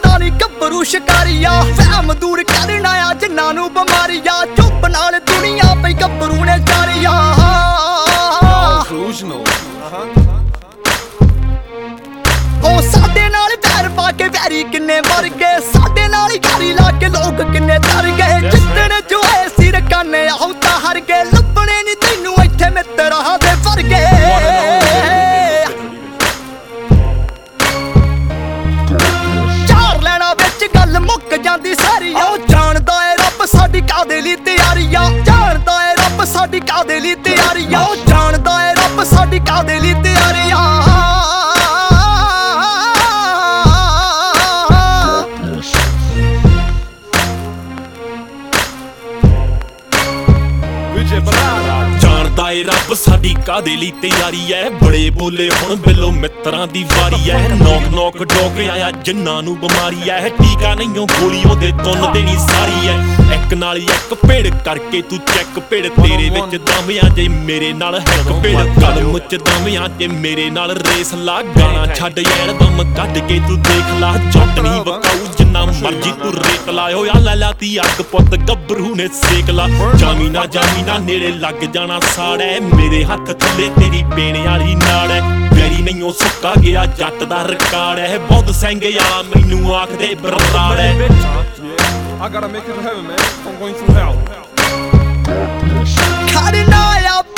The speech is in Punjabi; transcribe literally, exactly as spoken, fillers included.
ਸਮਝਦਾ ਨੀ ਗੱਭਰੂ ਸ਼ਿਕਾਰੀਆ ਵਹਿਮ ਦੂਰ ਕਰਨਾ ਆ ਜਿੰਨਾਂ ਨੂੰ ਬਿਮਾਰੀਆ ਚੁੱਪ ਨਾਲ ਦੁਨੀਆ ਪਈ ਗੱਭਰੂ ਨੇ ਜਾਰੀਆ ਉਹ ਸਾਡੇ ਨਾਲ ਵੈਰ ਪਾ ਕੇ ਵੈਰੀ ਕਿੰਨੇ ਮਰ ਗਏ ਸਾਡੇ ਨਾਲ ਯਾਰੀ ਲਾ ਕੇ ਲੋਕ ਕਿੰਨੇ ਡਰ ਗਏ ਜਿੱਦਣ ਜੋ ਐ ਸਿਰ ਕਾਨੇ ਆਉ ਤਾਂ ਹਰ ਗਏ ਲੱਭਣੇ ਨੀ ਤੈਨੂੰ ਇੱਥੇ ਮਿੱਤਰਾਂ ਦੇ ਵਰਗੇ ਚਾਰ ਲੈਣਾ ਵਿੱਚ ਗੱਲ ਮੁੱਕ ਜਾਂਦੀ ਸਾਰੀ ਉਹ ਜਾਣਦਾ ਏ ਰੱਬ ਸਾਡੀ ਕਾਦੇ ਲਈ ਤਿਆਰੀ ਆ ਜਾਣਦਾ ਏ ਰੱਬ ਸਾਡੀ ਕਾਦੇ ਲਈ ਤਿਆਰੀ ਆ ਉਹ ਜਾਣਦਾ ਏ ਰੱਬ ਸਾਡੀ ਕਾਦੇ ਲਈ ਤਿਆਰੀ ਆ ਜਾਣਦਾ ਏ ਰੱਬ ਸਾਡੀ ਕਾਦੇ ਲਈ ਤਿਆਰੀ ਐ ਬੜੇ ਬੋਲੇ ਹੁਣ ਬਿੱਲੋ ਮਿੱਤਰਾਂ ਦੀ ਵਾਰੀ ਐ ਨੌਕ ਨੌਕ ਡੋਕ ਆਇਆ ਜਿੰਨਾਂ ਨੂੰ ਬਿਮਾਰੀ ਐ ਟੀਕਾ ਨਹੀਂਓ ਗੋਲੀ ਉਹਦੇ ਤੁੰਨ ਦੇਣੀ ਸਾਰੀ ਐ ਇੱਕ ਨਾਲ ਇੱਕ ਭੇੜ ਕਰਕੇ ਤੂੰ ਚੈੱਕ ਭੇੜ ਤੇਰੇ ਵਿੱਚ ਦਮਿਆਂ ਜੇ ਮੇਰੇ ਨਾਲ ਇੱਕ ਭੇੜ ਕਲਮ ਚ ਦਮਿਆਂ ਤੇ ਮੇਰੇ ਨਾਲ ਰੇਸ ਲਾ ਗਾਣਾ ਛੱਡ ਯਾਰ ਦਮ ਕੱਢ ਕੇ ਤੂੰ ਦੇਖ ਲਾ ਜੱਟ ਨਹੀਂ ਵਕਾਊ ਜਿੰਨਾ ਮਰਜੀ ਤੂੰ ਰੇਤ ਲਾਇਓ ਆ ਲੈ ਲਾਤੀ ਅੱਗ ਪੁੱਤ ਗੱਭਰੂ ਨੇ ਸੇਕ ਲਾ ਜਾਮੀ ਨਾ ਜਾਮੀ ਨਾ ਨੇੜੇ ਲੱਗ ਜਾਣਾ ਸਾੜੈ ਮੇਰੇ ਹੱਥ ਥੱਲੇ ਤੇਰੀ ਪੇਣ ਵਾਲੀ ਨਾੜ ਐ ਵੈਰੀ ਨਹੀਂਓ ਸੁੱਕਾ ਗਿਆ ਜੱਟ ਦਾ ਰਿਕਾਰਡ ਐ ਬਹੁਤ ਸੈਂਗੇ ਆ ਮੈਨੂੰ ਆਖਦੇ ਬਰਾੜ ਐ I gotta make it to heaven, man. I'm going through hell. ਖੜਨਾ ਆ